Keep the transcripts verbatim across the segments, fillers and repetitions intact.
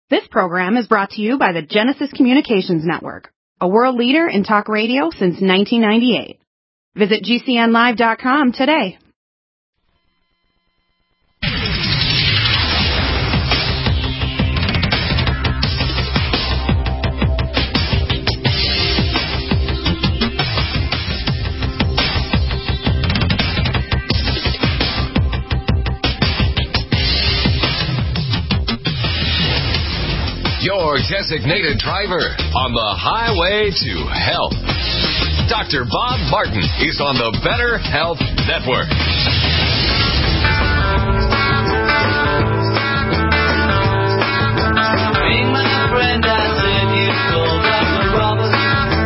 This program is brought to you by the Genesis Communications Network, a world leader in talk radio since nineteen ninety-eight. Visit G C N live dot com today. Your designated driver on the highway to health. Doctor Bob Martin is on the Better Health Network. Hey, my friend, I said you told Doctor Roberts.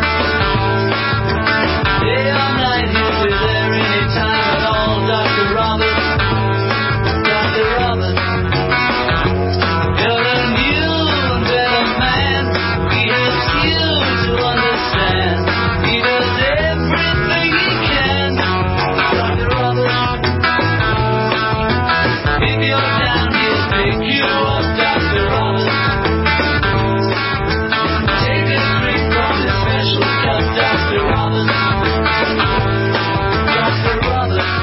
Day or night, he'll be there anytime at all. Doctor Roberts, Doctor Roberts. You're a new and better man. He helps you to understand. He does everything he can. Doctor Roberts. If you're down, he'll pick you up. Doctor Roberts. Take a drink from his special cup. Doctor Roberts. Doctor Roberts.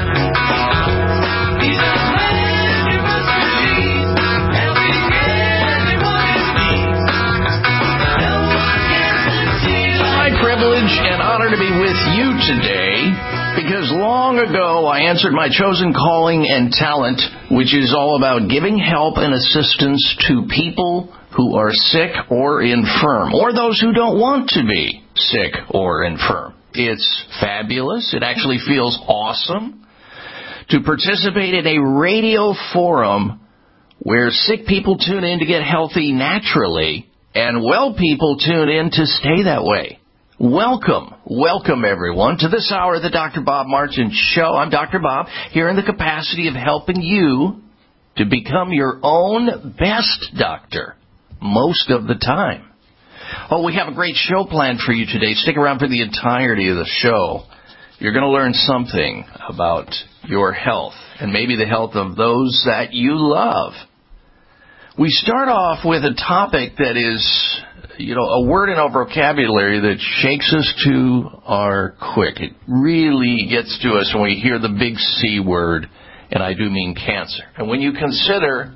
He's a man you must believe. Helping everyone in need. No one gets to see My privilege and honor to be with you today, because long ago I answered my chosen calling and talent, which is all about giving help and assistance to people who are sick or infirm, or those who don't want to be sick or infirm. It's fabulous. It actually feels awesome to participate in a radio forum where sick people tune in to get healthy naturally, and well people tune in to stay that way. Welcome, welcome everyone to this hour of the Doctor Bob Martin Show. I'm Doctor Bob, here in the capacity of helping you to become your own best doctor most of the time. Oh, we have a great show planned for you today. Stick around for the entirety of the show. You're going to learn something about your health and maybe the health of those that you love. We start off with a topic that is, you know, a word in our vocabulary that shakes us to our quick. It really gets to us when we hear the big C word, and I do mean cancer. And when you consider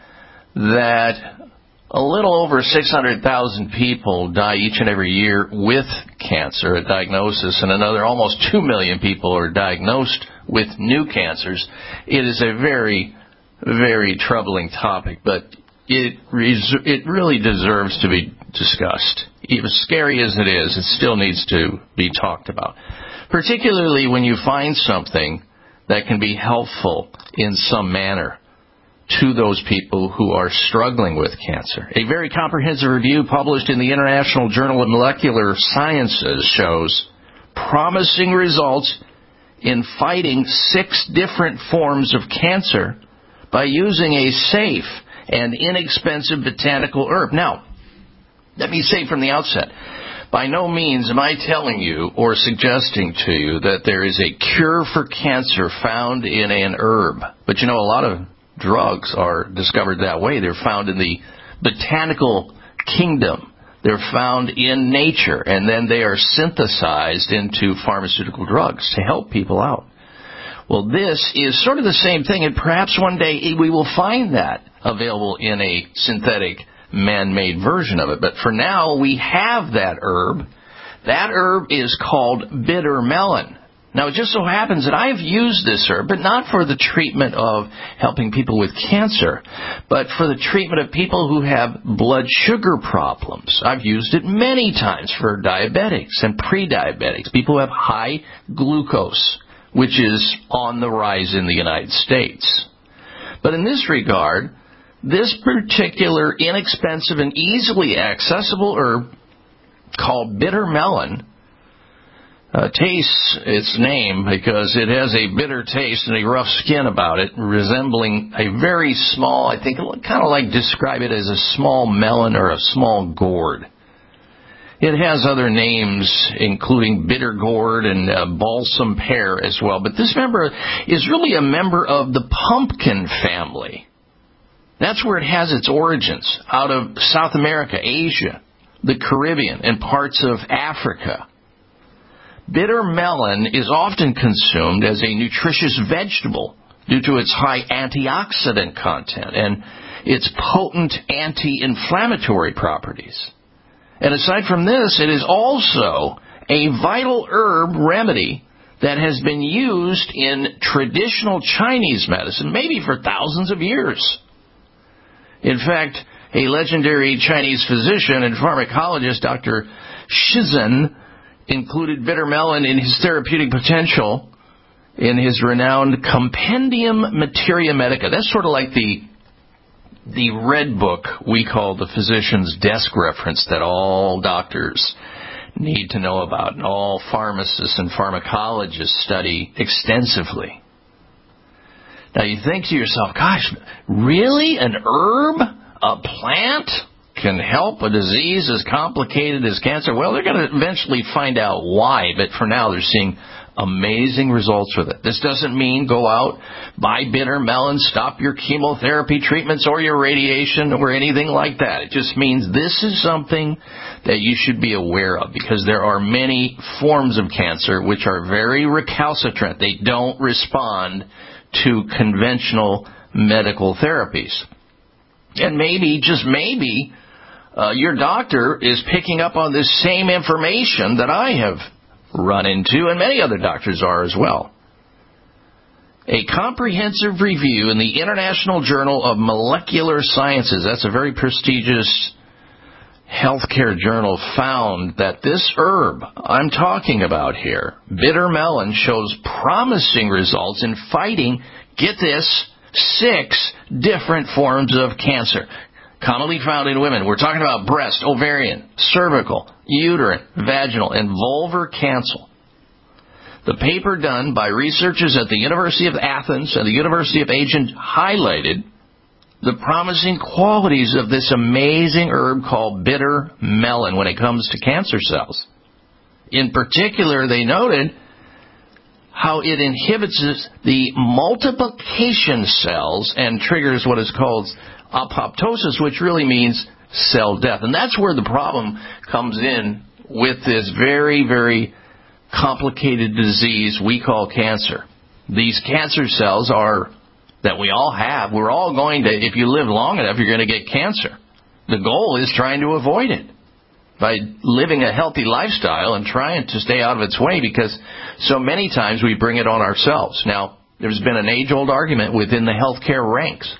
that a little over six hundred thousand people die each and every year with cancer at diagnosis, and another almost two million people are diagnosed with new cancers, it is a very, very troubling topic, but it res- it really deserves to be discussed. As scary as it is, it still needs to be talked about, particularly when you find something that can be helpful in some manner to those people who are struggling with cancer. A very comprehensive review published in the International Journal of Molecular Sciences shows promising results in fighting six different forms of cancer by using a safe and inexpensive botanical herb. Now, let me say from the outset, by no means am I telling you or suggesting to you that there is a cure for cancer found in an herb. But you know, a lot of drugs are discovered that way. They're found in the botanical kingdom. They're found in nature, and then they are synthesized into pharmaceutical drugs to help people out. Well, this is sort of the same thing, and perhaps one day we will find that available in a synthetic, man-made version of it. But for now, we have that herb. That herb is called bitter melon. Now, it just so happens that I've used this herb, but not for the treatment of helping people with cancer, but for the treatment of people who have blood sugar problems. I've used it many times for diabetics and pre-diabetics, people who have high glucose, which is on the rise in the United States. But in this regard, this particular inexpensive and easily accessible herb called bitter melon uh, tastes its name because it has a bitter taste and a rough skin about it, resembling a very small, I think kind of like describe it as a small melon or a small gourd. It has other names, including bitter gourd and uh, balsam pear as well. But this member is really a member of the pumpkin family. That's where it has its origins, out of South America, Asia, the Caribbean, and parts of Africa. Bitter melon is often consumed as a nutritious vegetable due to its high antioxidant content and its potent anti-inflammatory properties. And aside from this, it is also a vital herb remedy that has been used in traditional Chinese medicine, maybe for thousands of years. In fact, a legendary Chinese physician and pharmacologist, Doctor Shizhen, included bitter melon in his therapeutic potential in his renowned Compendium Materia Medica. That's sort of like the the red book we call the physician's desk reference that all doctors need to know about and all pharmacists and pharmacologists study extensively. Now you think to yourself, gosh, really? An herb? A plant can help a disease as complicated as cancer? Well, they're going to eventually find out why, but for now they're seeing amazing results with it. This doesn't mean go out, buy bitter melon, stop your chemotherapy treatments or your radiation or anything like that. It just means this is something that you should be aware of, because there are many forms of cancer which are very recalcitrant. They don't respond to conventional medical therapies. And maybe, just maybe, uh, your doctor is picking up on this same information that I have run into, and many other doctors are as well. A comprehensive review in the International Journal of Molecular Sciences, that's a very prestigious healthcare journal, found that this herb I'm talking about here, bitter melon, shows promising results in fighting, get this, six different forms of cancer commonly found in women. We're talking about breast, ovarian, cervical, uterine, vaginal, and vulvar cancer. The paper done by researchers at the University of Athens and the University of Agen highlighted the promising qualities of this amazing herb called bitter melon when it comes to cancer cells. In particular, they noted how it inhibits the multiplication cells and triggers what is called apoptosis, which really means cell death. And that's where the problem comes in with this very, very complicated disease we call cancer. These cancer cells are, that we all have, we're all going to, if you live long enough, you're going to get cancer. The goal is trying to avoid it by living a healthy lifestyle and trying to stay out of its way, because so many times we bring it on ourselves. Now, there's been an age-old argument within the healthcare ranks.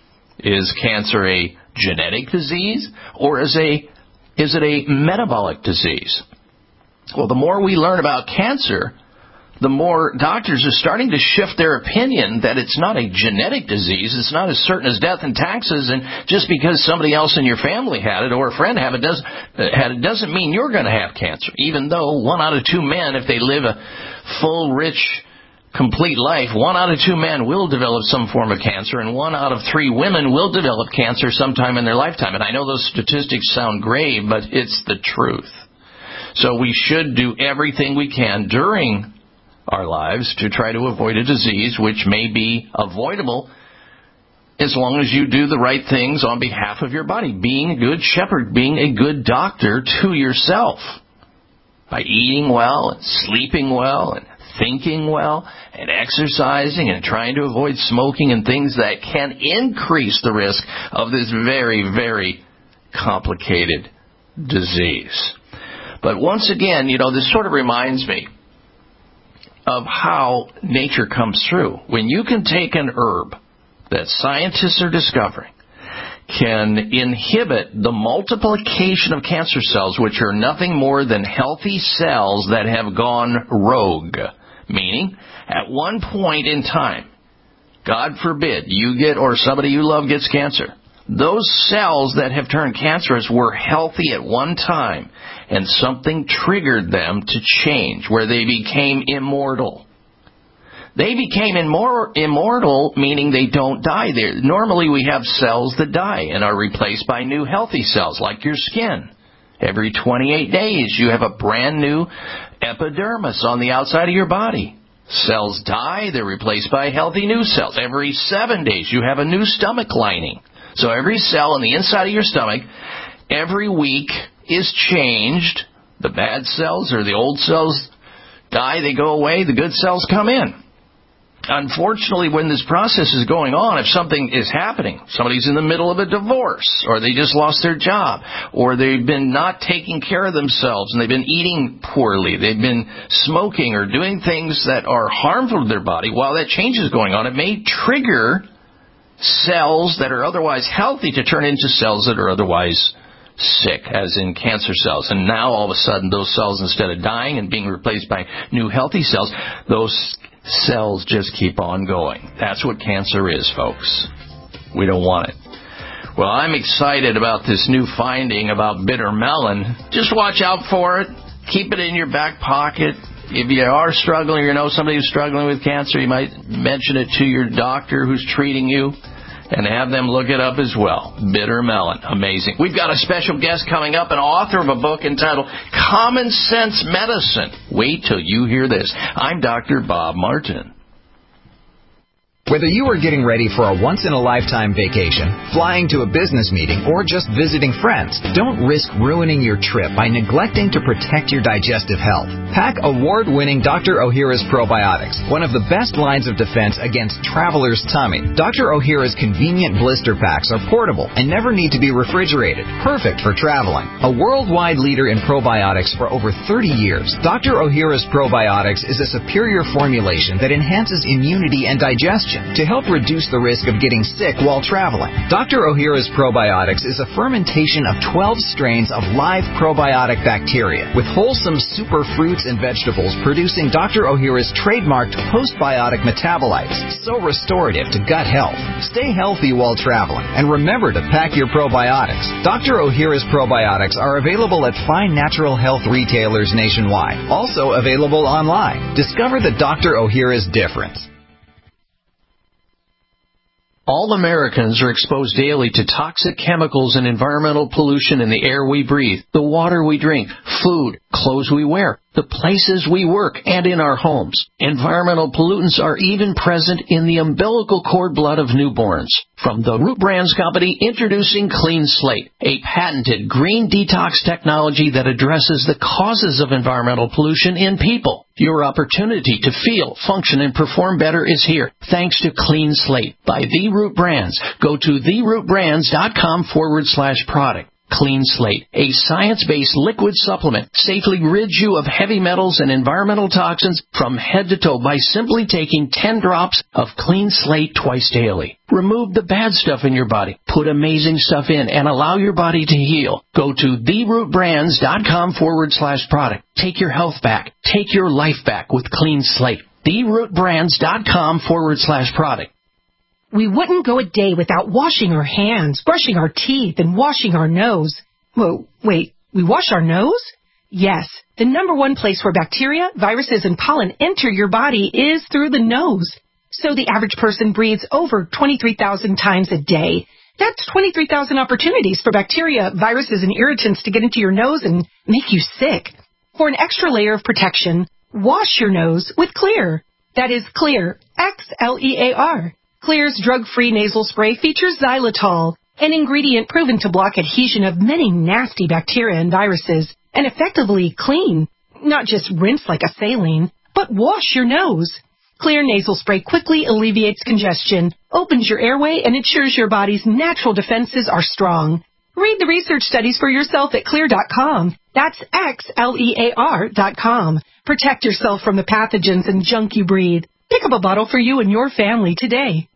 Is cancer a genetic disease, or is a is it a metabolic disease? Well, the more we learn about cancer, the more doctors are starting to shift their opinion that it's not a genetic disease. It's not as certain as death and taxes, and just because somebody else in your family had it or a friend had it, does, had it doesn't mean you're going to have cancer, even though one out of two men, if they live a full, rich, complete life, one out of two men will develop some form of cancer, and one out of three women will develop cancer sometime in their lifetime. And I know those statistics sound grave, but it's the truth. So we should do everything we can during our lives to try to avoid a disease which may be avoidable as long as you do the right things on behalf of your body, being a good shepherd, being a good doctor to yourself by eating well and sleeping well and thinking well and exercising and trying to avoid smoking and things that can increase the risk of this very, very complicated disease. But once again, you know, this sort of reminds me of how nature comes through. When you can take an herb that scientists are discovering can inhibit the multiplication of cancer cells, which are nothing more than healthy cells that have gone rogue. Meaning, at one point in time, God forbid, you get or somebody you love gets cancer. Those cells that have turned cancerous were healthy at one time, and something triggered them to change, where they became immortal. They became immor- immortal, meaning they don't die. They're, normally we have cells that die and are replaced by new healthy cells, like your skin. Every twenty-eight days, you have a brand new epidermis on the outside of your body. Cells die, they're replaced by healthy new cells. Every seven days, you have a new stomach lining. So every cell in the inside of your stomach every week is changed. The bad cells or the old cells die, they go away, the good cells come in. Unfortunately, when this process is going on, if something is happening, somebody's in the middle of a divorce, or they just lost their job, or they've been not taking care of themselves, and they've been eating poorly, they've been smoking or doing things that are harmful to their body, while that change is going on, it may trigger cells that are otherwise healthy to turn into cells that are otherwise sick, as in cancer cells. And now, all of a sudden, those cells, instead of dying and being replaced by new healthy cells, those cells just keep on going. That's what cancer is, folks. We don't want it. Well, I'm excited about this new finding about bitter melon. Just watch out for it. Keep it in your back pocket. If you are struggling or you know somebody who's struggling with cancer, you might mention it to your doctor who's treating you and have them look it up as well. Bitter melon. Amazing. We've got a special guest coming up, an author of a book entitled Common Sense Medicine. Wait till you hear this. I'm Doctor Bob Martin. Whether you are getting ready for a once-in-a-lifetime vacation, flying to a business meeting, or just visiting friends, don't risk ruining your trip by neglecting to protect your digestive health. Pack award-winning Doctor Ohhira's Probiotics, one of the best lines of defense against traveler's tummy. Doctor Ohhira's convenient blister packs are portable and never need to be refrigerated, perfect for traveling. A worldwide leader in probiotics for over thirty years, Doctor Ohhira's Probiotics is a superior formulation that enhances immunity and digestion to help reduce the risk of getting sick while traveling. Doctor Ohhira's Probiotics is a fermentation of twelve strains of live probiotic bacteria with wholesome super fruits and vegetables producing Doctor Ohhira's trademarked postbiotic metabolites, so restorative to gut health. Stay healthy while traveling, and remember to pack your probiotics. Doctor Ohhira's Probiotics are available at fine natural health retailers nationwide, also available online. Discover the Doctor Ohhira's difference. All Americans are exposed daily to toxic chemicals and environmental pollution in the air we breathe, the water we drink, food, clothes we wear, the places we work, and in our homes. Environmental pollutants are even present in the umbilical cord blood of newborns. From the Root Brands Company, introducing Clean Slate, a patented green detox technology that addresses the causes of environmental pollution in people. Your opportunity to feel, function, and perform better is here, thanks to Clean Slate by The Root Brands. Go to therootbrands.com forward slash product. Clean Slate, a science-based liquid supplement, safely rids you of heavy metals and environmental toxins from head to toe by simply taking ten drops of Clean Slate twice daily. Remove the bad stuff in your body, put amazing stuff in, and allow your body to heal. Go to therootbrands.com forward slash product. Take your health back. Take your life back with Clean Slate. therootbrands.com forward slash product. We wouldn't go a day without washing our hands, brushing our teeth, and washing our nose. Whoa, wait, we wash our nose? Yes, the number one place where bacteria, viruses, and pollen enter your body is through the nose. So the average person breathes over twenty-three thousand times a day. That's twenty-three thousand opportunities for bacteria, viruses, and irritants to get into your nose and make you sick. For an extra layer of protection, wash your nose with Xlear. That is Xlear, X L E A R. Xlear's drug-free nasal spray features xylitol, an ingredient proven to block adhesion of many nasty bacteria and viruses, and effectively clean. Not just rinse like a saline, but wash your nose. Xlear nasal spray quickly alleviates congestion, opens your airway, and ensures your body's natural defenses are strong. Read the research studies for yourself at Xlear dot com. That's X L E A R dot com. Protect yourself from the pathogens and junk you breathe. Pick up a bottle for you and your family today.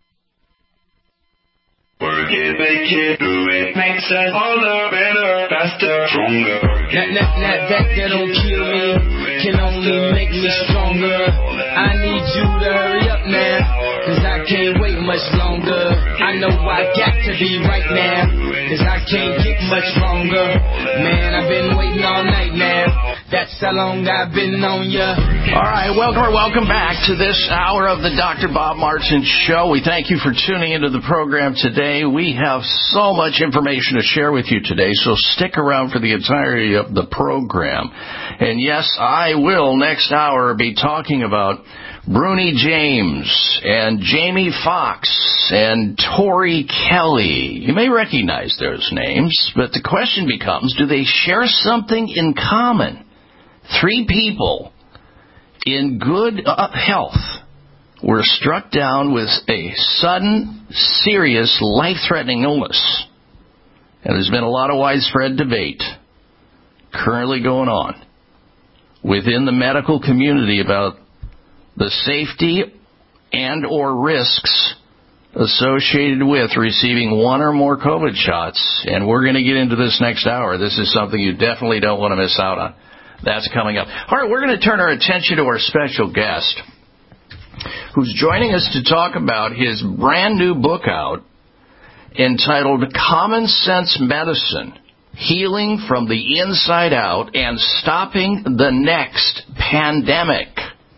Work it, make it, do it, makes us harder, better, faster, stronger. That, that, that, that, that don't kill me, can only make me stronger. I need you to hurry up now, cause I can't wait much longer. I know I got to be right now, cause I can't get much longer. Man, I've been waiting all night now. That's how long I've been on ya. All right, welcome or welcome back to this hour of the Doctor Bob Martin Show. We thank you for tuning into the program today. We have so much information to share with you today, so stick around for the entirety of the program. And yes, I will next hour be talking about Bruni James and Jamie Foxx and Tori Kelly. You may recognize those names, but the question becomes, do they share something in common? Three people in good uh, health were struck down with a sudden, serious, life-threatening illness. And there's been a lot of widespread debate currently going on within the medical community about the safety and or risks associated with receiving one or more COVID shots. And we're going to get into this next hour. This is something you definitely don't want to miss out on. That's coming up. All right, we're going to turn our attention to our special guest, who's joining us to talk about his brand new book out entitled Common Sense Medicine, Healing from the Inside Out and Stopping the Next Pandemic.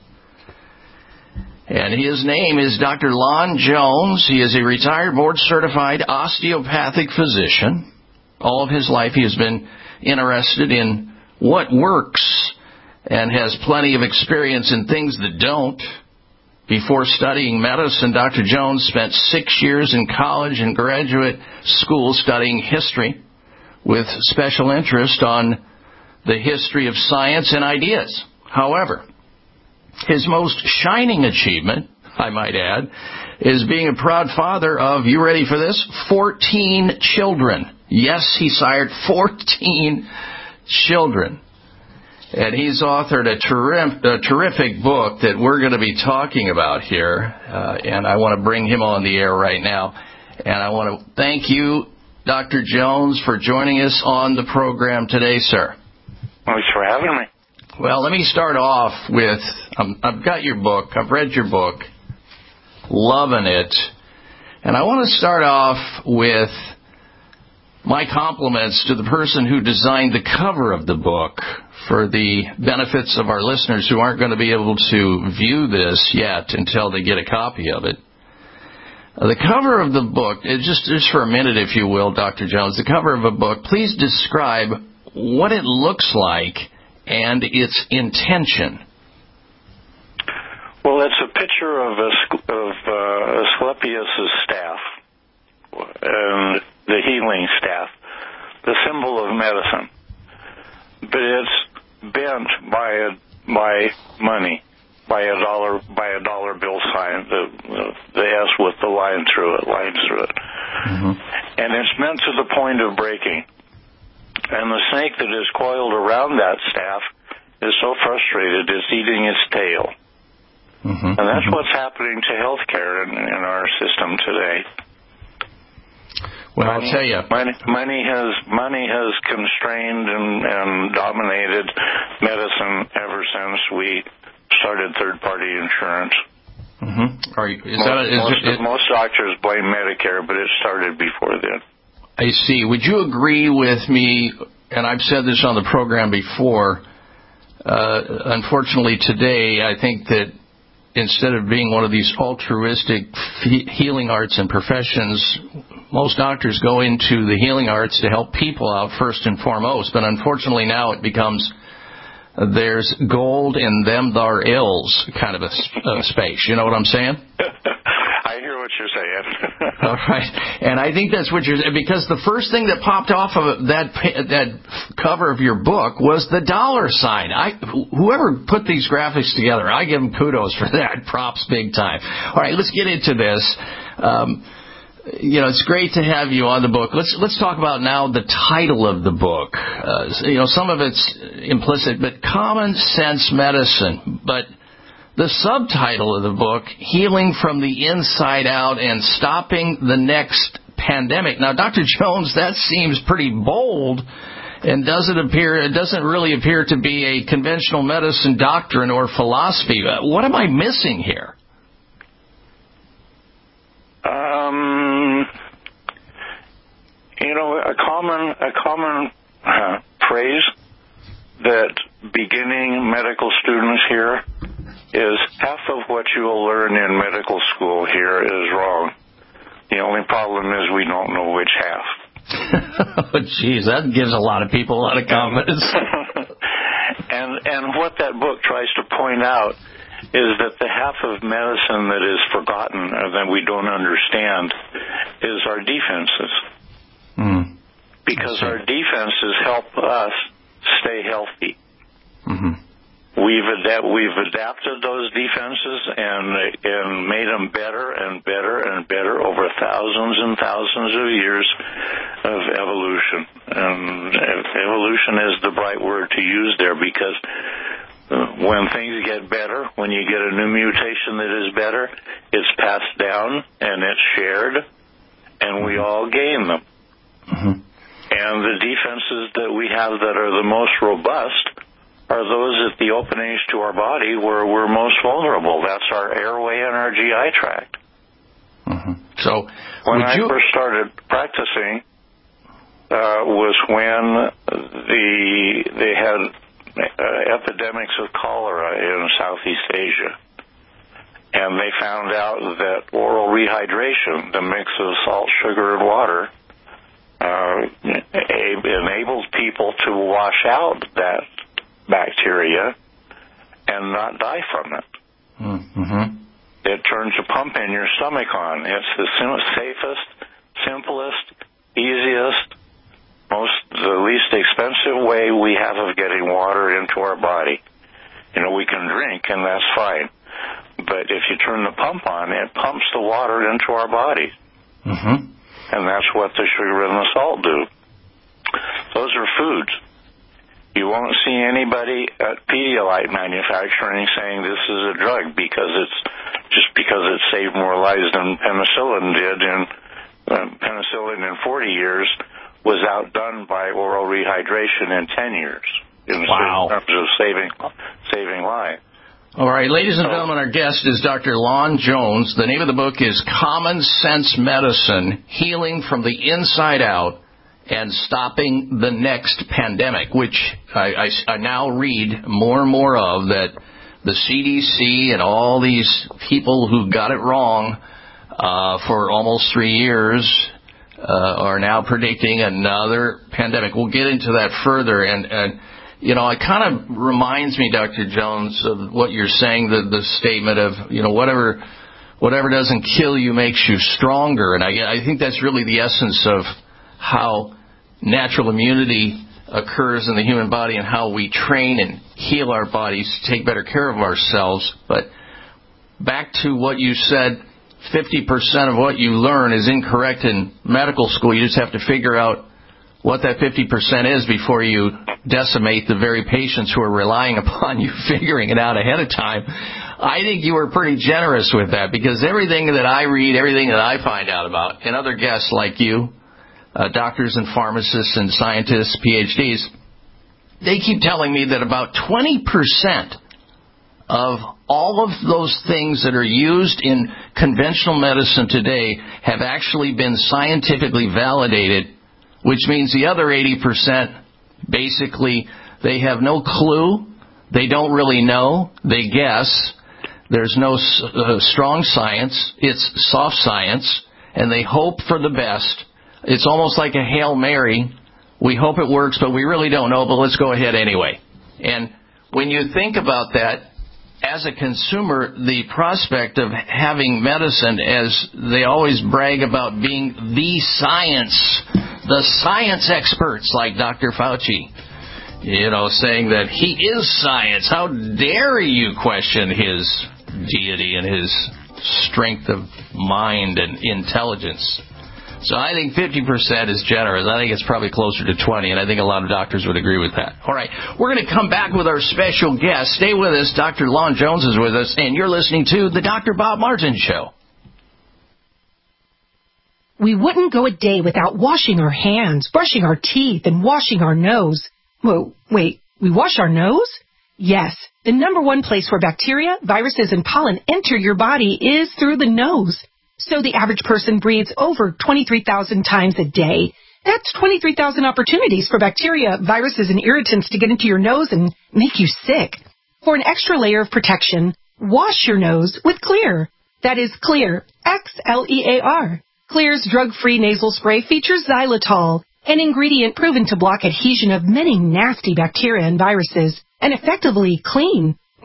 And his name is Doctor Lon Jones. He is a retired board-certified osteopathic physician. All of his life he has been interested in what works and has plenty of experience in things that don't. Before studying medicine, Doctor Jones spent six years in college and graduate school studying history with special interest on the history of science and ideas. However, his most shining achievement, I might add, is being a proud father of, you ready for this, fourteen children. Yes, he sired fourteen children. And he's authored a, terri- a terrific book that we're going to be talking about here. Uh, and I want to bring him on the air right now. And I want to thank you, Doctor Jones, for joining us on the program today, sir. Thanks for having me. Well, let me start off with, um, I've got your book. I've read your book. Loving it. And I want to start off with my compliments to the person who designed the cover of the book for the benefits of our listeners who aren't going to be able to view this yet until they get a copy of it. Uh, the cover of the book, it just, just for a minute, if you will, Doctor Jones, the cover of a book, please describe what it looks like and its intention. Well, it's a picture of, a, of uh, Asclepius' staff, and the healing staff, the symbol of medicine. But it's bent by a, by money, by a dollar by a dollar bill sign, the the S with the line through it, lines through it, mm-hmm. And it's meant to the point of breaking. And the snake that is coiled around that staff is so frustrated it's eating its tail. Mm-hmm. And that's mm-hmm. what's happening to healthcare in, in our system today. Well, money, I'll tell you, money, money has money has constrained and, and dominated medicine ever since we started third-party insurance. Mm-hmm. Are you, is most, that a, is most, it, it, most doctors blame Medicare, but it started before then. I see. Would you agree with me? And I've said this on the program before. Uh, unfortunately, today, I think that instead of being one of these altruistic healing arts and professions, most doctors go into the healing arts to help people out first and foremost. But unfortunately now it becomes uh, there's gold in them thar ills kind of a uh, space. You know what I'm saying? I hear what you're saying. All right. And I think that's what you're saying, because the first thing that popped off of that that cover of your book was the dollar sign. I whoever put these graphics together, I give them kudos for that. Props big time. All right, let's get into this. Um, you know, it's great to have you on the book. Let's let's talk about now the title of the book. Uh, you know, some of it's implicit, but Common Sense Medicine. But the subtitle of the book, Healing from the Inside Out and Stopping the Next Pandemic. Now, Doctor Jones, that seems pretty bold, and doesn't appear it doesn't really appear to be a conventional medicine doctrine or philosophy. What am I missing here? Um, you know, a common a common uh, phrase that beginning medical students hear is half of what you will learn in medical school here is wrong. The only problem is we don't know which half. Oh, geez, that gives a lot of people a lot of confidence. and and what that book tries to point out is that the half of medicine that is forgotten or that we don't understand is our defenses. Mm. Because our defenses help us stay healthy. Mm-hmm. We've adapt, we've adapted those defenses and and made them better and better and better over thousands and thousands of years of evolution. And evolution is the right word to use there, because when things get better, when you get a new mutation that is better, it's passed down and it's shared, and we all gain them. Mm-hmm. And the defenses that we have that are the most robust are those at the openings to our body where we're most vulnerable. That's our airway and our G I tract. Mm-hmm. So, when I you... first started practicing uh, was when the they had uh, epidemics of cholera in Southeast Asia. And they found out that oral rehydration, the mix of salt, sugar, and water, uh, enables people to wash out that bacteria and not die from it. Mm-hmm. It turns a pump in your stomach on. It's the sim- safest, simplest, easiest, most the least expensive way we have of getting water into our body. You know, we can drink, and that's fine. But if you turn the pump on, it pumps the water into our bodies. Mm-hmm. And that's what the sugar and the salt do. Those are foods. You won't see anybody at Pedialyte manufacturing saying this is a drug because it's just because it saved more lives than penicillin did. And uh, penicillin in forty years was outdone by oral rehydration in ten years. In wow. terms of saving saving lives. All right, ladies and gentlemen, our guest is Doctor Lon Jones. The name of the book is Common Sense Medicine, Healing from the Inside Out and Stopping the Next Pandemic, which I, I, I now read more and more of, that the C D C and all these people who got it wrong uh, for almost three years uh, are now predicting another pandemic. We'll get into that further. And, and you know, it kind of reminds me, Doctor Jones, of what you're saying, the, the statement of, you know, whatever whatever doesn't kill you makes you stronger. And I, I think that's really the essence of how natural immunity occurs in the human body and how we train and heal our bodies to take better care of ourselves. But back to what you said, fifty percent of what you learn is incorrect in medical school. You just have to figure out what that fifty percent is before you decimate the very patients who are relying upon you figuring it out ahead of time. I think you were pretty generous with that, because everything that I read, everything that I find out about, and other guests like you, uh, doctors and pharmacists and scientists, P H Ds, they keep telling me that about twenty percent of all of those things that are used in conventional medicine today have actually been scientifically validated, which means the other eighty percent, basically, they have no clue. They don't really know. They guess. There's no uh, strong science. It's soft science, and they hope for the best. It's almost like a Hail Mary. We hope it works, but we really don't know, but let's go ahead anyway. And when you think about that, as a consumer, the prospect of having medicine, as they always brag about being the science, the science experts like Doctor Fauci, you know, saying that he is science. How dare you question his deity and his strength of mind and intelligence? So I think fifty percent is generous. I think it's probably closer to twenty, and I think a lot of doctors would agree with that. All right, we're going to come back with our special guest. Stay with us. Doctor Lon Jones is with us, and you're listening to the Doctor Bob Martin Show. We wouldn't go a day without washing our hands, brushing our teeth, and washing our nose. Whoa, wait, we wash our nose? Yes, the number one place where bacteria, viruses, and pollen enter your body is through the nose. So the average person breathes over twenty-three thousand times a day. That's twenty-three thousand opportunities for bacteria, viruses, and irritants to get into your nose and make you sick. For an extra layer of protection, wash your nose with Xlear. That is Xlear, X L E A R. Xlear's drug-free nasal spray features xylitol, an ingredient proven to block adhesion of many nasty bacteria and viruses, and effectively clean.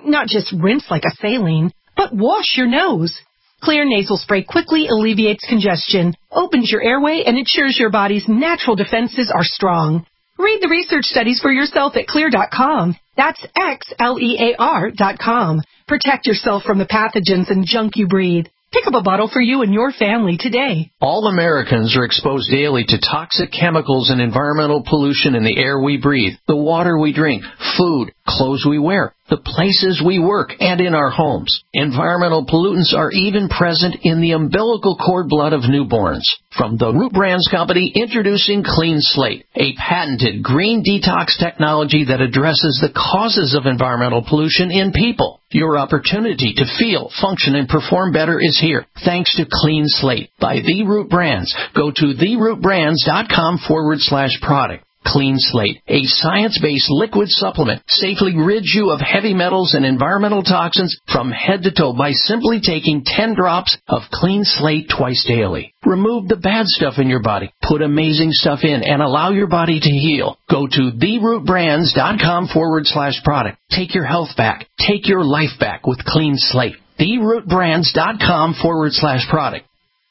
Not just rinse like a saline, but wash your nose. Xlear nasal spray quickly alleviates congestion, opens your airway, and ensures your body's natural defenses are strong. Read the research studies for yourself at xlear dot com. That's X L E A R dot com. Protect yourself from the pathogens and junk you breathe. Pick up a bottle for you and your family today. All Americans are exposed daily to toxic chemicals and environmental pollution in the air we breathe, the water we drink, food, clothes we wear, the places we work, and in our homes. Environmental pollutants are even present in the umbilical cord blood of newborns. From the Root Brands Company, introducing Clean Slate, a patented green detox technology that addresses the causes of environmental pollution in people. Your opportunity to feel, function, and perform better is here, thanks to Clean Slate by The Root Brands. Go to the root brands dot com forward slash product. Clean Slate, a science-based liquid supplement, safely rids you of heavy metals and environmental toxins from head to toe by simply taking ten drops of Clean Slate twice daily. Remove the bad stuff in your body, put amazing stuff in, and allow your body to heal. Go to the root brands dot com forward slash product. Take your health back. Take your life back with Clean Slate. the root brands dot com forward slash product.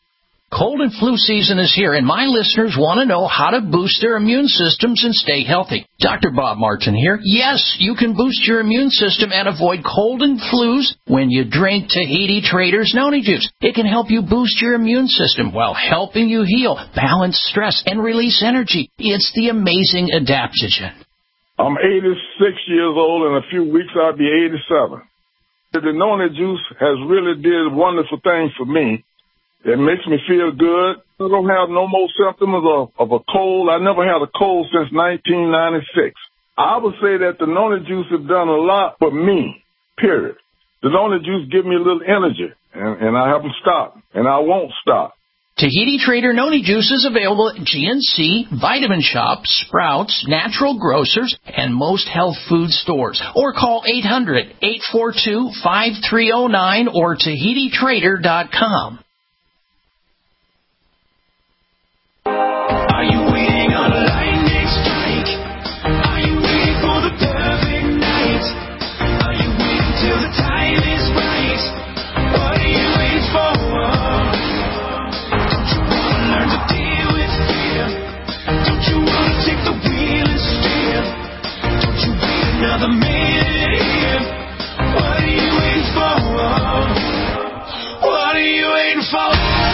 Cold and flu season is here, and my listeners want to know how to boost their immune systems and stay healthy. Doctor Bob Martin here. Yes, you can boost your immune system and avoid cold and flus when you drink Tahiti Traders Noni Juice. It can help you boost your immune system while helping you heal, balance stress, and release energy. It's the amazing adaptogen. I'm eighty-six years old. In a few weeks, I'll be eighty-seven. The Noni Juice has really did wonderful things for me. It makes me feel good. I don't have no more symptoms of, of a cold. I never had a cold since nineteen ninety-six. I would say that the Noni Juice has done a lot for me, period. The Noni Juice gives me a little energy, and, and I haven't stopped, and I won't stop. Tahiti Trader Noni Juice is available at G N C, Vitamin Shop, Sprouts, Natural Grocers, and most health food stores. Or call eight hundred, eight four two, five three zero nine or tahiti trader dot com. Are you waiting on a lightning strike? Are you waiting for the perfect night? Are you waiting till the time is right? What are you waiting for? Don't you want to learn to deal with fear? Don't you want to take the wheel and steer? Don't you wait another minute here? What are you waiting for? What are you waiting for?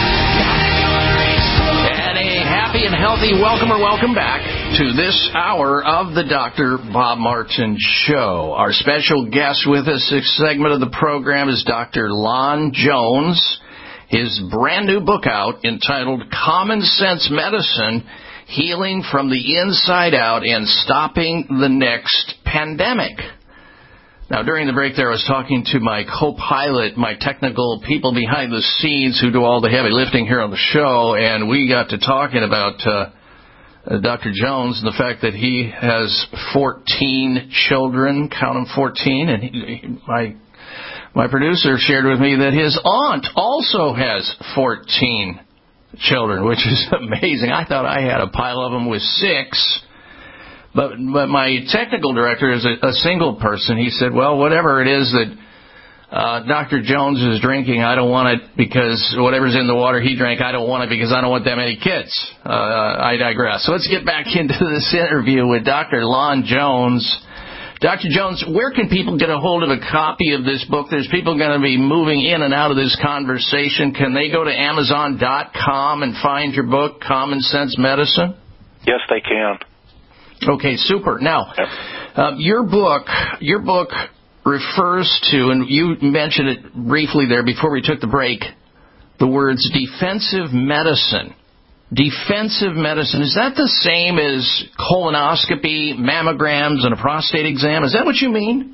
And healthy welcome or welcome back to this hour of the Doctor Bob Martin Show. Our special guest with us, this segment of the program, is Doctor Lon Jones. His brand new book out entitled Common Sense Medicine, Healing from the Inside Out and Stopping the Next Pandemic. Now, during the break there, I was talking to my co-pilot, my technical people behind the scenes who do all the heavy lifting here on the show, and we got to talking about uh, uh, Doctor Jones and the fact that he has fourteen children, count them fourteen, and he, he, my my producer shared with me that his aunt also has fourteen children, which is amazing. I thought I had a pile of them with six. But but my technical director is a, a single person. He said, well, whatever it is that uh, Doctor Jones is drinking, I don't want it because whatever's in the water he drank, I don't want it because I don't want that many kids. Uh, I digress. So let's get back into this interview with Doctor Lon Jones. Doctor Jones, where can people get a hold of a copy of this book? There's people going to be moving in and out of this conversation. Can they go to amazon dot com and find your book, Common Sense Medicine? Yes, they can. Okay, super. Now, uh, your book, your book refers to, and you mentioned it briefly there before we took the break, the words defensive medicine. Defensive medicine, is that the same as colonoscopy, mammograms, and a prostate exam? Is that what you mean?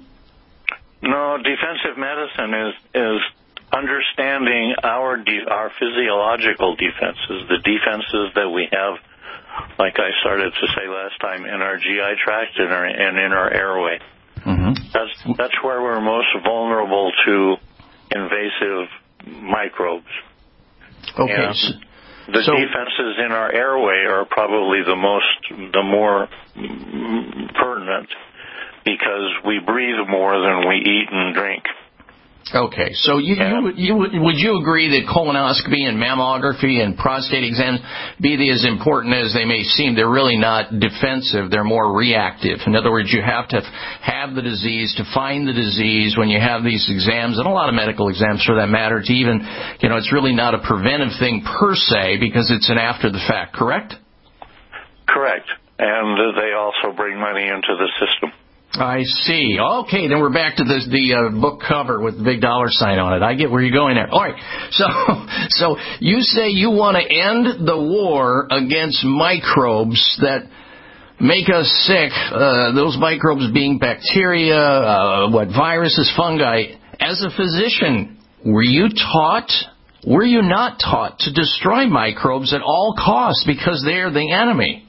No, defensive medicine is is understanding our de- our physiological defenses, the defenses that we have, like I started to say last time, in our G I tract and, our, and in our airway. Mm-hmm. That's that's where we're most vulnerable to invasive microbes. Okay. And the so, defenses in our airway are probably the most, the more pertinent, because we breathe more than we eat and drink. Okay, so you, you, you would you agree that colonoscopy and mammography and prostate exams, be they as important as they may seem, they're really not defensive, they're more reactive. In other words, you have to have the disease to find the disease when you have these exams, and a lot of medical exams for that matter, to even, you know, it's really not a preventive thing per se because it's an after the fact, correct? Correct, and they also bring money into the system. I see. Okay, then we're back to the, the uh, book cover with the big dollar sign on it. I get where you're going there. All right, so so you say you want to end the war against microbes that make us sick, uh, those microbes being bacteria, uh, what, viruses, fungi. As a physician, were you taught, were you not taught to destroy microbes at all costs because they're the enemy?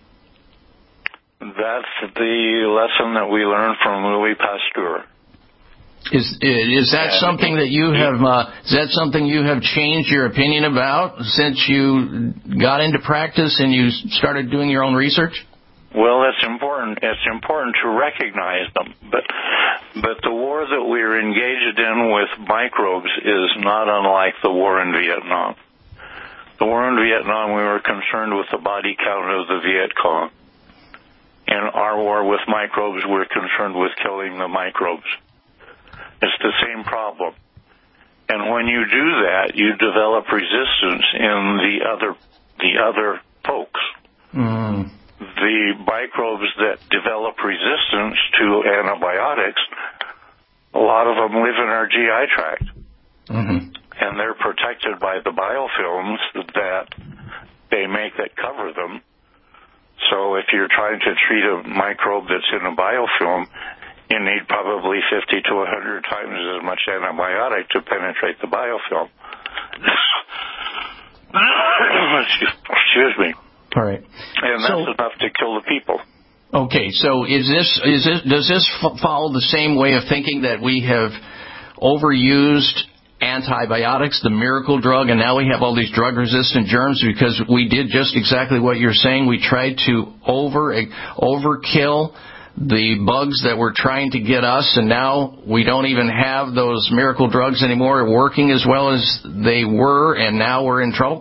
That's the lesson that we learned from Louis Pasteur. Is is that and something that you have? Uh, is that something you have changed your opinion about since you got into practice and you started doing your own research? Well, it's important. It's important to recognize them, but but the war that we're engaged in with microbes is not unlike the war in Vietnam. The war in Vietnam, we were concerned with the body count of the Viet Cong. In our war with microbes, we're concerned with killing the microbes. It's the same problem. And when you do that, you develop resistance in the other the other folks. Mm. The microbes that develop resistance to antibiotics, a lot of them live in our G I tract. Mm-hmm. And they're protected by the biofilms that they make that cover them. So if you're trying to treat a microbe that's in a biofilm, you need probably fifty to one hundred times as much antibiotic to penetrate the biofilm. Excuse me. All right. And that's so, enough to kill the people. Okay, so is this is this does this f- follow the same way of thinking that we have overused antibiotics, the miracle drug, and now we have all these drug-resistant germs because we did just exactly what you're saying. We tried to over overkill the bugs that were trying to get us, and now we don't even have those miracle drugs anymore working as well as they were, and now we're in trouble?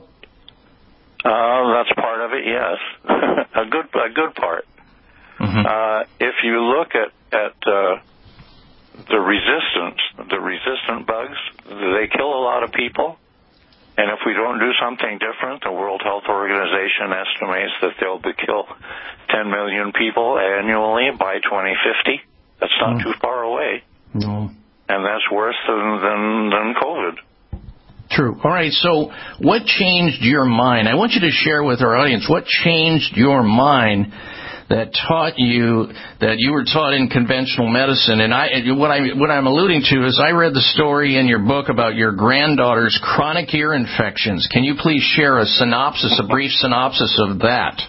Uh, that's part of it, yes. a good a good part. Mm-hmm. Uh, if you look at, at uh, the resistance, the resistant bugs, they kill a lot of people. And if we don't do something different, the World Health Organization estimates that they'll be kill ten million people annually by twenty fifty. That's not mm. too far away. No. And that's worse than, than, than COVID. True. All right, so what changed your mind? I want you to share with our audience what changed your mind that taught you that you were taught in conventional medicine. And I, what, I, what I'm alluding to is I read the story in your book about your granddaughter's chronic ear infections. Can you please share a synopsis, a brief synopsis of that?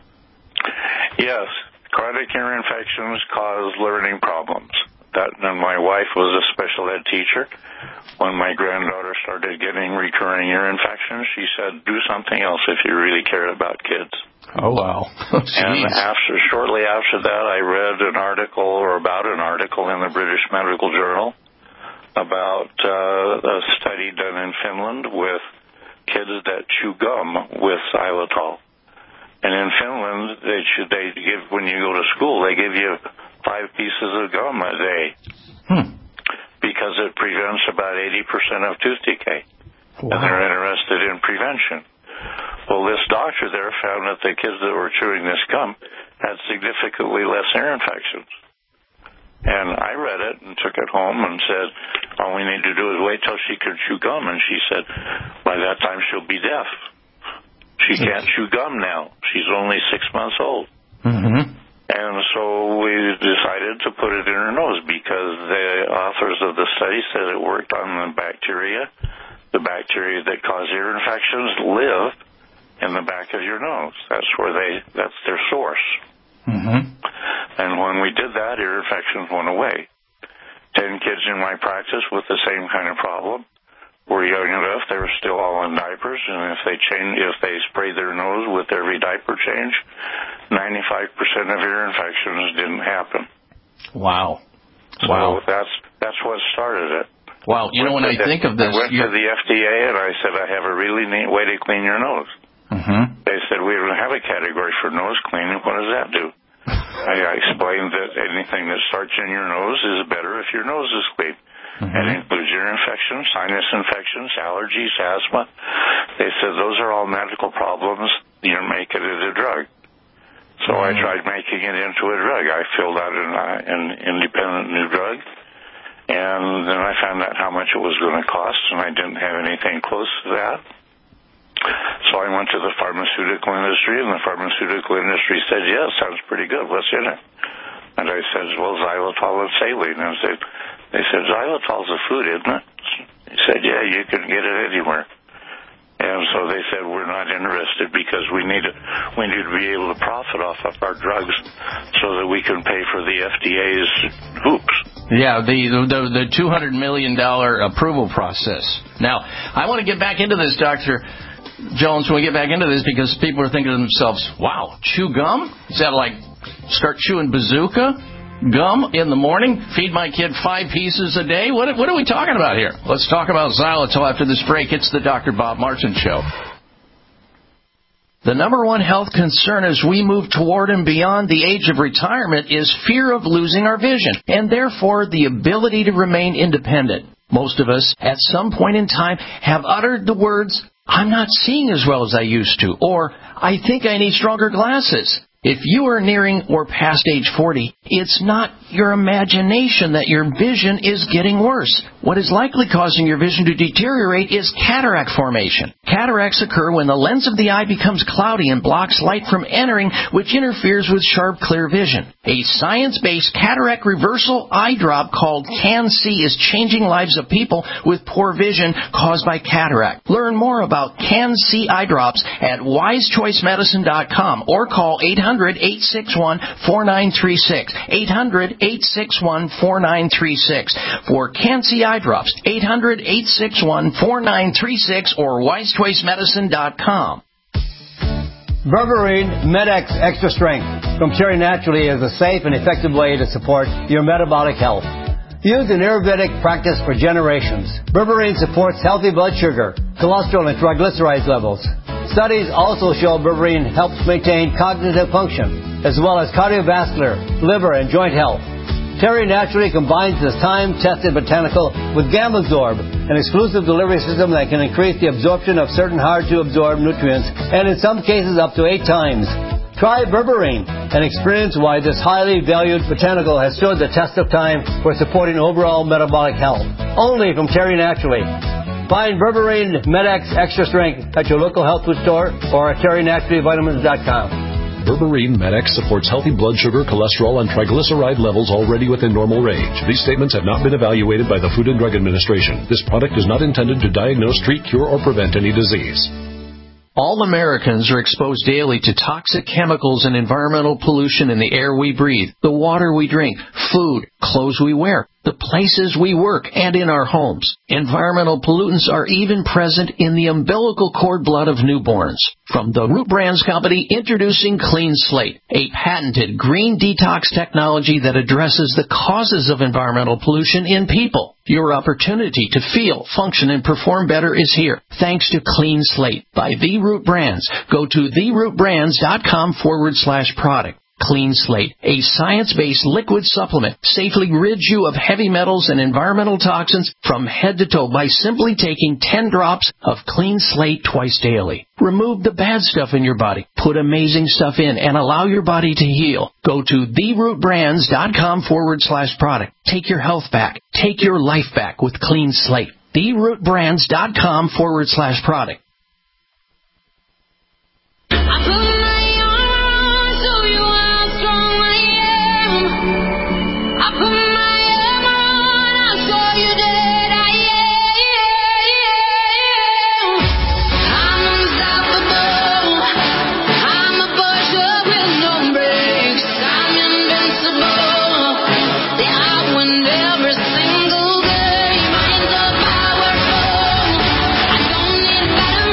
Yes. Chronic ear infections cause learning problems. That, and my wife was a special ed teacher. When my granddaughter started getting recurring ear infections, she said, do something else if you really care about kids. Oh, wow. And after, shortly after that, I read an article or about an article in the British Medical Journal about uh, a study done in Finland with kids that chew gum with xylitol. And in Finland, they should they give when you go to school, they give you five pieces of gum a day hmm. because it prevents about eighty percent of tooth decay. Wow. And they're interested in prevention. Well, this doctor there found that the kids that were chewing this gum had significantly less ear infections. And I read it and took it home and said, all we need to do is wait till she can chew gum. And she said, by that time she'll be deaf. She can't chew gum now. She's only six months old. Mm-hmm. And so we decided to put it in her nose because the authors of the study said it worked on the bacteria. The bacteria that cause ear infections live in the back of your nose. That's where they, that's their source. Mm-hmm. And when we did that, ear infections went away. Ten kids in my practice with the same kind of problem were young enough, they were still all in diapers, and if they change, if they sprayed their nose with every diaper change, ninety-five percent of ear infections didn't happen. Wow. So Wow. that's that's what started it. Wow. You know, when I Went to think the- of this, I went you- to the F D A and I said, I have a really neat way to clean your nose. Mhm. They said, we don't have a category for nose cleaning. What does that do? I, I explained that anything that starts in your nose is better if your nose is clean. Mhm. It includes ear infections, sinus infections, allergies, asthma. They said those are all medical problems. You're making it a drug. So I tried making it into a drug. I filled out an, uh, an independent new drug, and then I found out how much it was going to cost, and I didn't have anything close to that. So I went to the pharmaceutical industry, and the pharmaceutical industry said, yeah, sounds pretty good. What's in it? And I said, well, xylitol and saline. And they, they said, xylitol's a food, isn't it? He said, yeah, you can get it anywhere. And so they said, we're not interested because we need to, we need to be able to profit off of our drugs so that we can pay for the F D A's hoops. Yeah, the the, the two hundred million dollars approval process. Now, I want to get back into this, Doctor Jones, when we get back into this, because people are thinking to themselves, wow, chew gum? Is that like start chewing bazooka gum in the morning? Feed my kid five pieces a day? What, what are we talking about here? Let's talk about xylitol after this break. It's the Doctor Bob Martin Show. The number one health concern as we move toward and beyond the age of retirement is fear of losing our vision, and therefore the ability to remain independent. Most of us, at some point in time, have uttered the words, I'm not seeing as well as I used to, or I think I need stronger glasses. If you are nearing or past age forty, it's not your imagination that your vision is getting worse. What is likely causing your vision to deteriorate is cataract formation. Cataracts occur when the lens of the eye becomes cloudy and blocks light from entering, which interferes with sharp, clear vision. A science-based cataract reversal eye drop called CanC is changing lives of people with poor vision caused by cataract. Learn more about CanC eye drops at wise choice medicine dot com or call eight hundred, eight six one, four nine three six. eight hundred, eight six one, four nine three six. For CanC eye drops, eight hundred, eight six one, four nine three six or wise choice medicine dot com. Berberine Med-X Extra Strength from Cherry Naturally is a safe and effective way to support your metabolic health. Used in Ayurvedic practice for generations, Berberine supports healthy blood sugar, cholesterol, and triglycerides levels. Studies also show Berberine helps maintain cognitive function, as well as cardiovascular, liver, and joint health. Cherry Naturally combines this time-tested botanical with Gamazorb, an exclusive delivery system that can increase the absorption of certain hard-to-absorb nutrients, and in some cases up to eight times. Try Berberine and experience why this highly valued botanical has stood the test of time for supporting overall metabolic health. Only from Cherry Naturally. Find Berberine Med-X Extra Strength at your local health food store or at cherry naturally vitamins dot com. Berberine Med-X supports healthy blood sugar, cholesterol, and triglyceride levels already within normal range. These statements have not been evaluated by the Food and Drug Administration. This product is not intended to diagnose, treat, cure, or prevent any disease. All Americans are exposed daily to toxic chemicals and environmental pollution in the air we breathe, the water we drink, food, clothes we wear, the places we work, and in our homes. Environmental pollutants are even present in the umbilical cord blood of newborns. From the Root Brands Company, introducing Clean Slate, a patented green detox technology that addresses the causes of environmental pollution in people. Your opportunity to feel, function, and perform better is here, thanks to Clean Slate by The Root Brands. Go to the root brands dot com forward slash product. Clean Slate, a science-based liquid supplement, safely rids you of heavy metals and environmental toxins from head to toe by simply taking ten drops of Clean Slate twice daily. Remove the bad stuff in your body, put amazing stuff in, and allow your body to heal. Go to the root brands dot com forward slash product. Take your health back. Take your life back with Clean Slate. the root brands dot com forward slash product. Every single game, minds are powerful. I don't need battle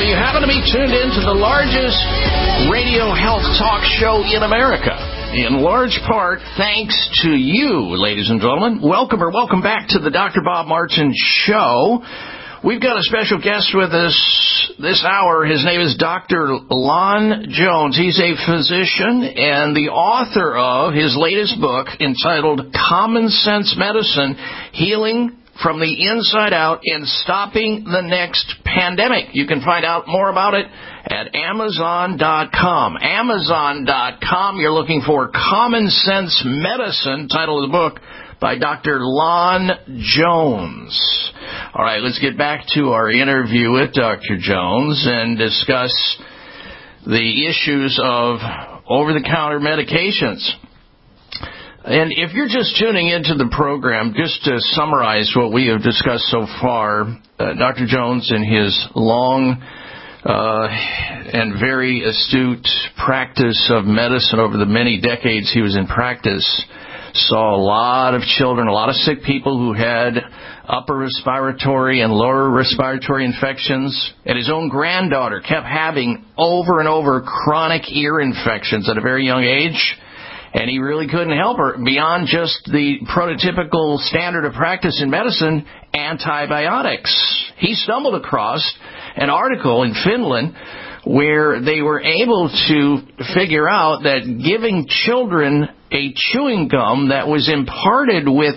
you happen to be tuned in to the largest radio health talk show in America. In large part, thanks to you, ladies and gentlemen. Welcome or welcome back to the Doctor Bob Martin Show. We've got a special guest with us this hour. His name is Doctor Lon Jones. He's a physician and the author of his latest book entitled Common Sense Medicine, Healing from the Inside Out and Stopping the Next Pandemic. You can find out more about it at Amazon dot com. Amazon dot com. You're looking for Common Sense Medicine, title of the book, by Doctor Lon Jones. All right, let's get back to our interview with Doctor Jones and discuss the issues of over-the-counter medications. And if you're just tuning into the program, just to summarize what we have discussed so far, uh, Doctor Jones, in his long uh, and very astute practice of medicine over the many decades he was in practice, saw a lot of children, a lot of sick people who had upper respiratory and lower respiratory infections. And his own granddaughter kept having over and over chronic ear infections at a very young age. And he really couldn't help her beyond just the prototypical standard of practice in medicine, antibiotics. He stumbled across an article in Finland where they were able to figure out that giving children a chewing gum that was imparted with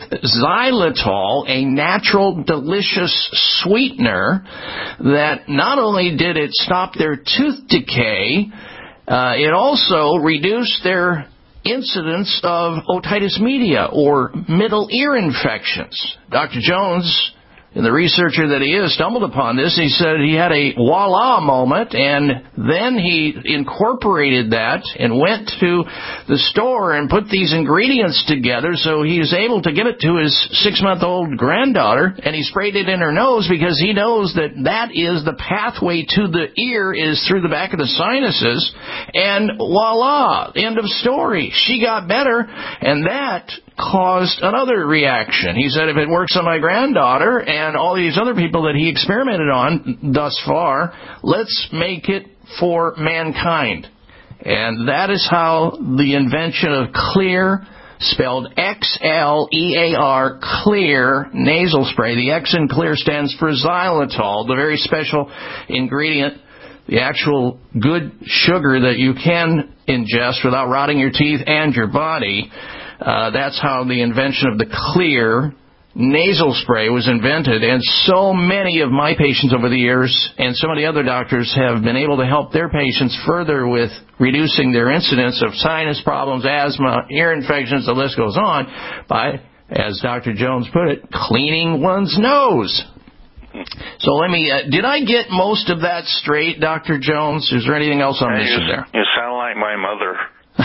xylitol, a natural, delicious sweetener, that not only did it stop their tooth decay, uh, it also reduced their incidence of otitis media, or middle ear infections. Doctor Jones, and the researcher that he is, stumbled upon this. He said he had a voila moment, and then he incorporated that and went to the store and put these ingredients together, so he was able to give it to his six-month-old granddaughter, and he sprayed it in her nose because he knows that that is the pathway to the ear, is through the back of the sinuses, and voila, end of story. She got better, and that caused another reaction. He said, if it works on my granddaughter and all these other people that he experimented on thus far, let's make it for mankind. And that is how the invention of Xlear, spelled X L E A R, Xlear nasal spray. The X in Xlear stands for xylitol, the very special ingredient, the actual good sugar that you can ingest without rotting your teeth and your body. Uh, that's how the invention of the Xlear nasal spray was invented, and so many of my patients over the years and so many other doctors have been able to help their patients further with reducing their incidence of sinus problems, asthma, ear infections, the list goes on, by, as Doctor Jones put it, cleaning one's nose. So let me, uh, did I get most of that straight, Doctor Jones? Is there anything else I'm missing there? You sound like my mother.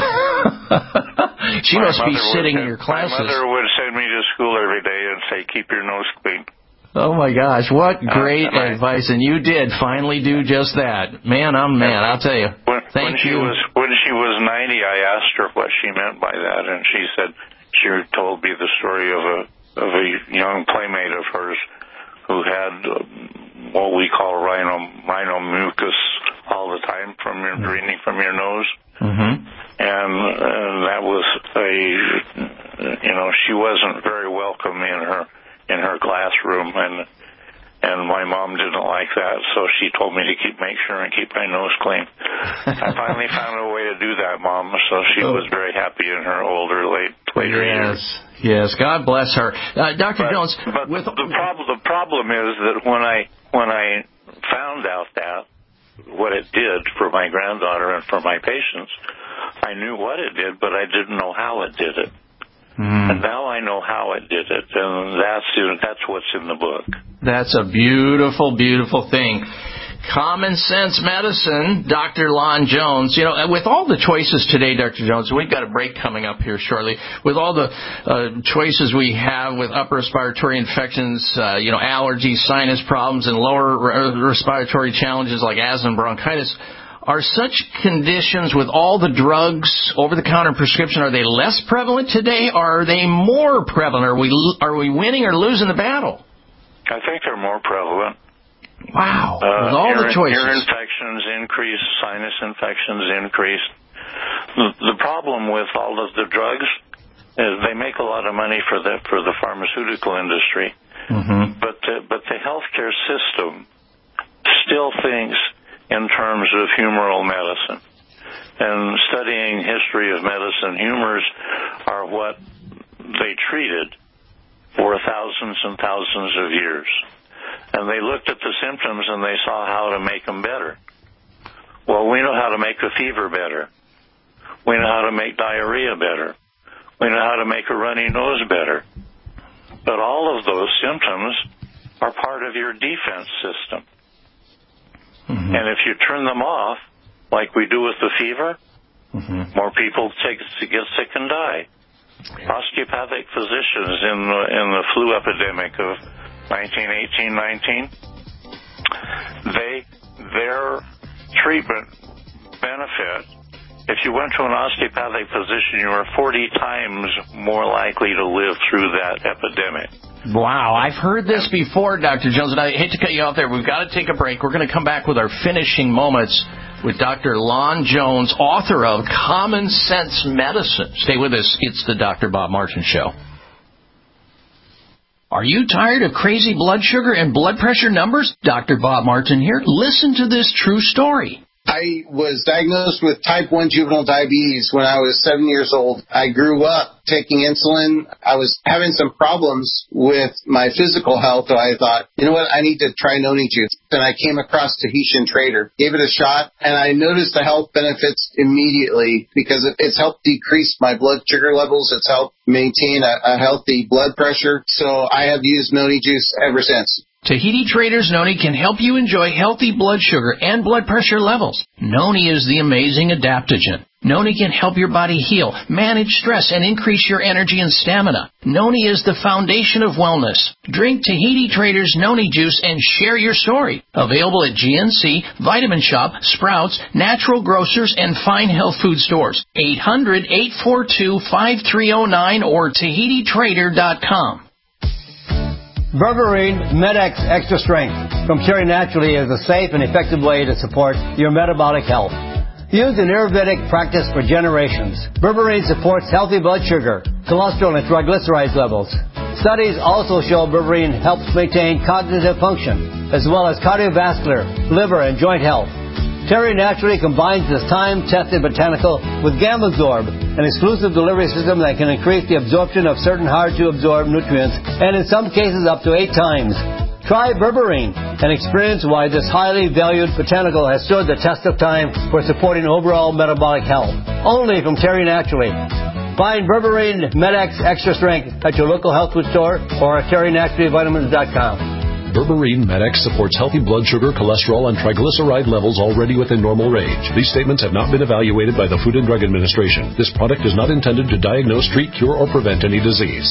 She my must be sitting would, in your classes. My mother would send me to school every day and say, keep your nose clean. Oh, my gosh. What great uh, advice. And you did finally do just that. Man, I'm man, I'll tell you. When, Thank when she you. Was, when she was ninety, I asked her what she meant by that, and she said, she told me the story of a, of a young playmate of hers who had uh, what we call rhino, rhino mucus all the time from your, draining from your nose. Mm-hmm. And uh, that was a, you know, she wasn't very welcome in her in her classroom, and and my mom didn't like that, so she told me to keep make sure and keep my nose clean. I finally found a way to do that, Mom, so she oh. was very happy in her older late later yes. years. Yes, God bless her, uh, Doctor But, Jones. but with, the problem the problem is that when I when I found out that what it did for my granddaughter and for my patients, I knew what it did, but I didn't know how it did it. Mm. And now I know how it did it, and that's that's what's in the book. That's a beautiful, beautiful thing. Common Sense Medicine, Doctor Lon Jones. You know, with all the choices today, Doctor Jones, we've got a break coming up here shortly. With all the uh, choices we have with upper respiratory infections, uh, you know, allergies, sinus problems, and lower re- respiratory challenges like asthma and bronchitis, are such conditions with all the drugs, over-the-counter prescription, are they less prevalent today, or are they more prevalent? Are we are we winning or losing the battle? I think they're more prevalent. Wow. Uh, With all ear, the choices. ear infections increase, sinus infections increase. The, the problem with all of the drugs is they make a lot of money for the for the pharmaceutical industry, Mm-hmm. but the, but the healthcare system still thinks in terms of humoral medicine. And studying history of medicine, humors are what they treated for thousands and thousands of years. And they looked at the symptoms and they saw how to make them better. Well, we know how to make a fever better. We know how to make diarrhea better. We know how to make a runny nose better. But all of those symptoms are part of your defense system. Mm-hmm. And if you turn them off, like we do with the fever, Mm-hmm. more people take, get sick and die. Osteopathic physicians in the, in the flu epidemic of nineteen eighteen nineteen, they, their treatment benefit, if you went to an osteopathic physician, you were forty times more likely to live through that epidemic. Wow, I've heard this before, Doctor Jones, and I hate to cut you off there. We've got to take a break. We're going to come back with our finishing moments with Doctor Lon Jones, author of Common Sense Medicine. Stay with us. It's the Doctor Bob Martin Show. Are you tired of crazy blood sugar and blood pressure numbers? Doctor Bob Martin here. Listen to this true story. I was diagnosed with type one juvenile diabetes when I was seven years old. I grew up taking insulin. I was having some problems with my physical health, so I thought, you know what, I need to try Noni Juice. And I came across Tahitian Trader, gave it a shot, and I noticed the health benefits immediately because it's helped decrease my blood sugar levels. It's helped maintain a, a healthy blood pressure. So I have used Noni Juice ever since. Tahiti Traders Noni can help you enjoy healthy blood sugar and blood pressure levels. Noni is the amazing adaptogen. Noni can help your body heal, manage stress, and increase your energy and stamina. Noni is the foundation of wellness. Drink Tahiti Traders Noni Juice and share your story. Available at G N C, Vitamin Shop, Sprouts, Natural Grocers, and fine health food stores. eight hundred, eight four two, five three zero nine or Tahiti Trader dot com. Berberine Med-X Extra Strength from Curing Naturally is a safe and effective way to support your metabolic health. Used in Ayurvedic practice for generations, Berberine supports healthy blood sugar, cholesterol, and triglycerides levels. Studies also show Berberine helps maintain cognitive function, as well as cardiovascular, liver, and joint health. Curing Naturally combines this time-tested botanical with Gamabsorb, an exclusive delivery system that can increase the absorption of certain hard-to-absorb nutrients, and in some cases up to eight times. Try Berberine and experience why this highly valued botanical has stood the test of time for supporting overall metabolic health. Only from Curing Naturally. Find Berberine Med-X Extra Strength at your local health food store or at Curing Naturally Vitamins dot com. Berberine Med-X supports healthy blood sugar, cholesterol, and triglyceride levels already within normal range. These statements have not been evaluated by the Food and Drug Administration. This product is not intended to diagnose, treat, cure, or prevent any disease.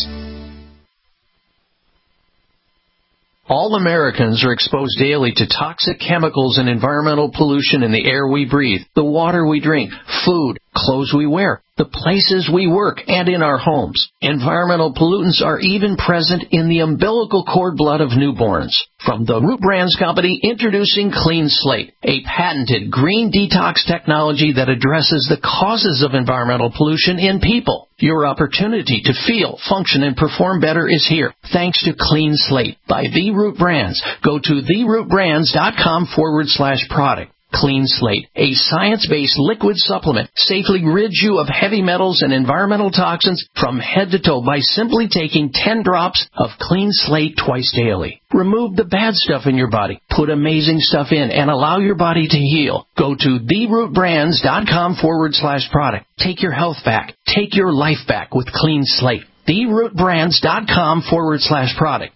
All Americans are exposed daily to toxic chemicals and environmental pollution in the air we breathe, the water we drink, food, clothes we wear, the places we work, and in our homes. Environmental pollutants are even present in the umbilical cord blood of newborns. From the Root Brands Company, introducing Clean Slate, a patented green detox technology that addresses the causes of environmental pollution in people. Your opportunity to feel, function, and perform better is here, thanks to Clean Slate by The Root Brands. Go to the root brands dot com forward slash product. Clean Slate, a science-based liquid supplement, safely rids you of heavy metals and environmental toxins from head to toe by simply taking ten drops of Clean Slate twice daily. Remove the bad stuff in your body, put amazing stuff in, and allow your body to heal. Go to the root brands dot com forward slash product. Take your health back. Take your life back with Clean Slate. the root brands dot com forward slash product.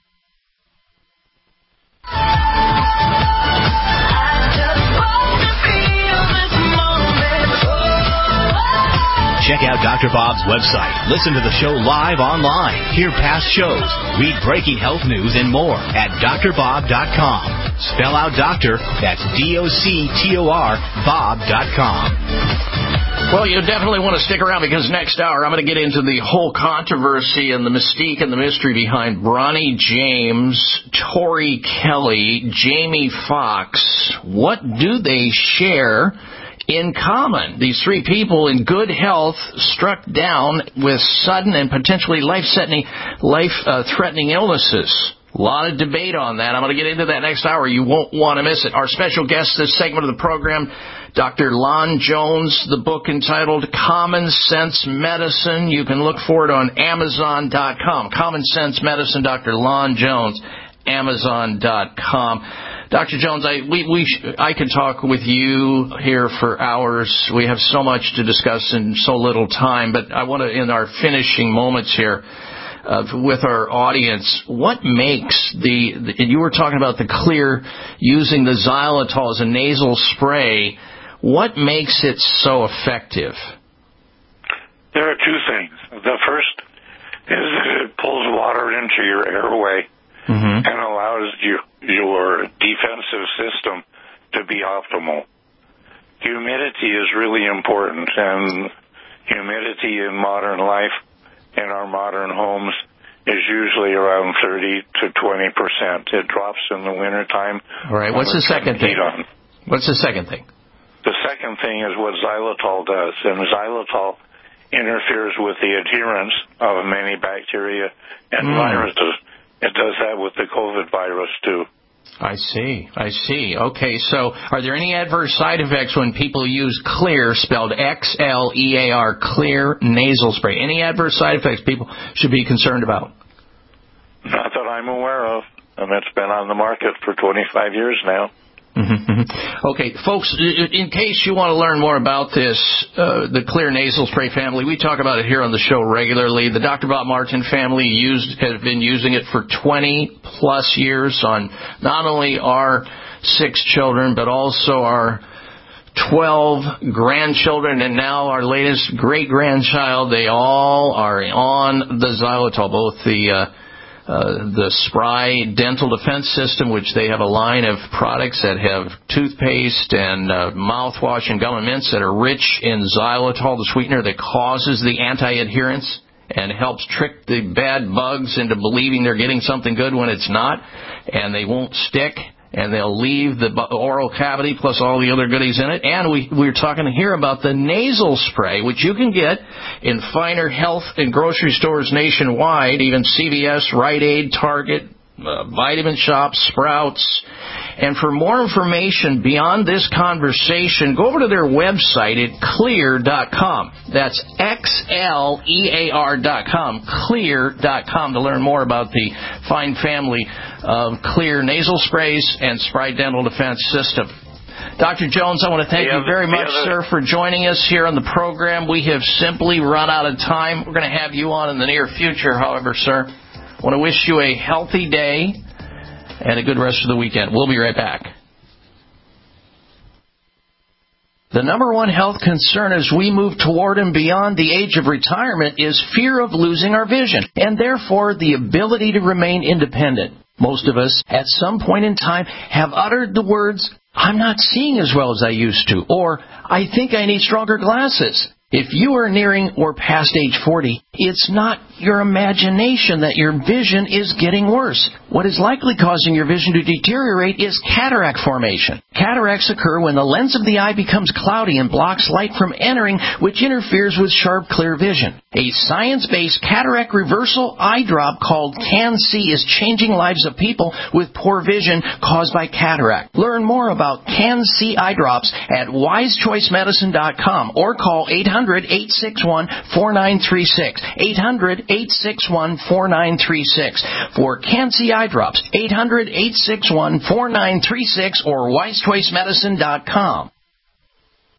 Check out Doctor Bob's website. Listen to the show live online. Hear past shows. Read breaking health news and more at dr bob dot com. Spell out doctor, that's D O C T O R, bob dot com. Well, you definitely want to stick around because next hour I'm going to get into the whole controversy and the mystique and the mystery behind Bronny James, Tori Kelly, Jamie Foxx. What do they share in common? These three people in good health struck down with sudden and potentially life-threatening life-threatening illnesses. A lot of debate on that. I'm going to get into that next hour. You won't want to miss it. Our special guest this segment of the program, Doctor Lon Jones, the book entitled Common Sense Medicine. You can look for it on Amazon dot com. Common Sense Medicine, Doctor Lon Jones, Amazon dot com. Doctor Jones, I we, we I could talk with you here for hours. We have so much to discuss in so little time, but I want to, in our finishing moments here, Uh, with our audience, what makes the, the, and you were talking about the Clear, using the xylitol as a nasal spray, what makes it so effective? There are two things. The first is that it pulls water into your airway mm-hmm. and allows you, your defensive system to be optimal. Humidity is really important, and humidity in modern life in our modern homes is usually around thirty to twenty percent. It drops in the wintertime. All right. What's the second thing? On. What's the second thing? The second thing is what xylitol does. And xylitol interferes with the adherence of many bacteria and mm. viruses. It does that with the COVID virus, too. I see. I see. Okay, so are there any adverse side effects when people use Clear, spelled X L E A R, Clear nasal spray? Any adverse side effects people should be concerned about? Not that I'm aware of, and it's been on the market for twenty-five years now. Mm-hmm. Okay, folks, in case you want to learn more about this, uh, the Clear nasal spray family, we talk about it here on the show regularly. The Doctor Bob Martin family used has been using it for twenty plus years on not only our six children, but also our twelve grandchildren, and now our latest great-grandchild. They all are on the xylitol, both the uh, Uh, the Spry Dental Defense System, which they have a line of products that have toothpaste and uh, mouthwash and gum and mints that are rich in xylitol, the sweetener that causes the anti-adherence and helps trick the bad bugs into believing they're getting something good when it's not, and they won't stick. And they'll leave the oral cavity plus all the other goodies in it. And we, we're talking here about the nasal spray, which you can get in finer health and grocery stores nationwide, even C V S, Rite Aid, Target, uh, Vitamin Shoppe, Sprouts. And for more information beyond this conversation, go over to their website at clear dot com. That's X L E A R dot com, clear dot com, to learn more about the fine family of Clear nasal sprays and Spry Dental Defense System. Doctor Jones, I want to thank yeah, you very much, yeah, sir, for joining us here on the program. We have simply run out of time. We're going to have you on in the near future, however, sir. I want to wish you a healthy day and a good rest of the weekend. We'll be right back. The number one health concern as we move toward and beyond the age of retirement is fear of losing our vision, and therefore the ability to remain independent. Most of us, at some point in time, have uttered the words, "I'm not seeing as well as I used to," or "I think I need stronger glasses." If you are nearing or past age forty, it's not your imagination that your vision is getting worse. What is likely causing your vision to deteriorate is cataract formation. Cataracts occur when the lens of the eye becomes cloudy and blocks light from entering, which interferes with sharp, clear vision. A science-based cataract reversal eye drop called CanC is changing lives of people with poor vision caused by cataract. Learn more about CanC eye drops at wise choice medicine dot com or call eight hundred, eight six one, four nine three six. eight hundred, eight six one, four nine three six. For CanC eye drops, eight hundred, eight six one, four nine three six or wise choice medicine dot com.